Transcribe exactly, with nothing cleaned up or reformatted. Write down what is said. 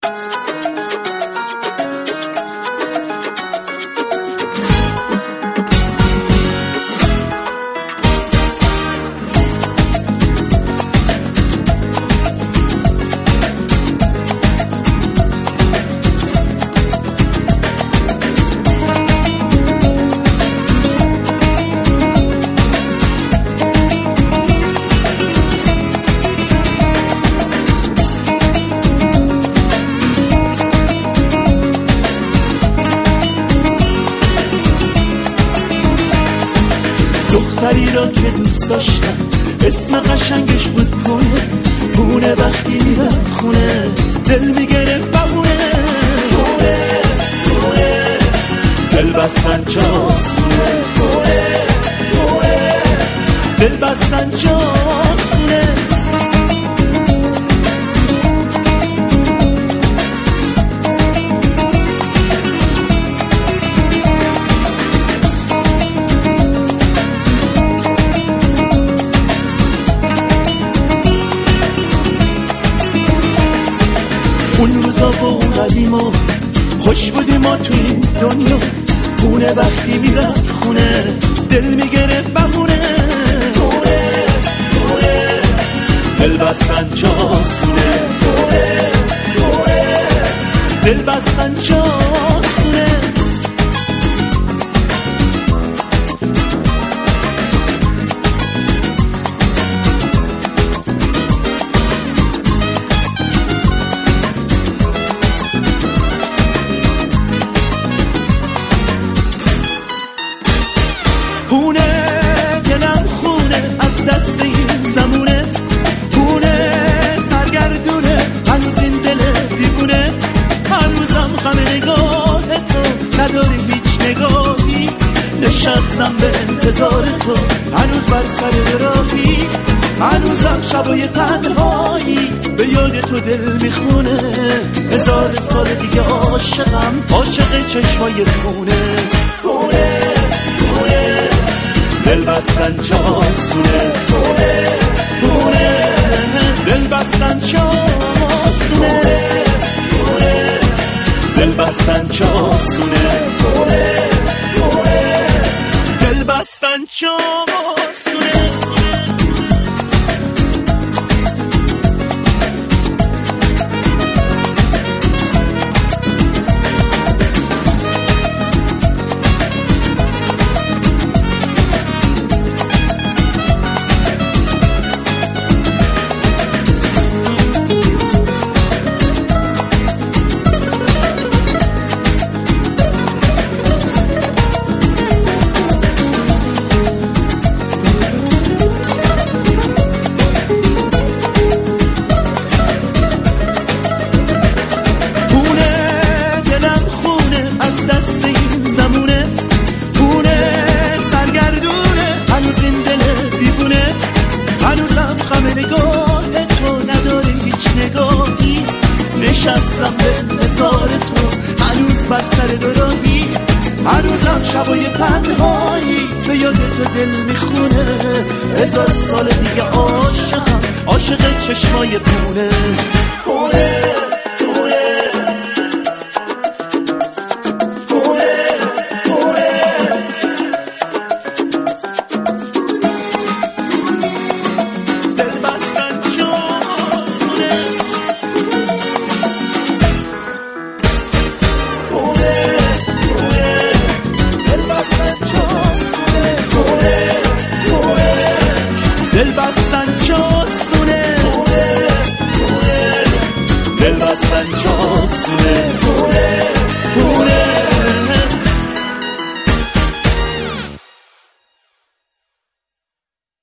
دختری را که دوست داشتم اسم قشنگش بود پونه پونه، وقتی میرفت خونه دل میگرفت بهونه پونه پونه، دل بستن جاسونه پونه پونه، دل بستن جاسونه. اون روزا و اون قدیما خوش بودیم ما توی این دنیا، پونه وقتی میرفت خونه دل میگرفت بهونه پونه پونه، دل بستن جاسونه پونه پونه، دل بستن جاسونه. پونه دلم خونه از دست این زمونه، پونه سرگردونه هنوز این دل دیوونه، هنوزم غم نگاه تو نداری هیچ نگاهی، نشستم به انتظار تو هنوز بر سر راهی، هنوزم شبای تنهایی به یاد تو دل میخونه، هزار سال دیگه عاشقم عاشق چشمای خونه پونه پونه، دل بستن جاسونه پونه پونه، دل بستن جاسونه پونه، دل بستن جاسونه پونه پونه، دل بستن جاسونه. نشستم به انتظار تو هنوز بر سر دوراهی، هنوزم شبای تنهایی به یاد تو دل میخونه، هزار سال دیگه عاشقم عاشق چشمای پونه پونه پونه پونه پونه، دل بستن جاسونه پونه پونه، دل بستن جاسونه پونه پونه، دل بستن جاسونه پونه پونه، دل بستن جاسونه.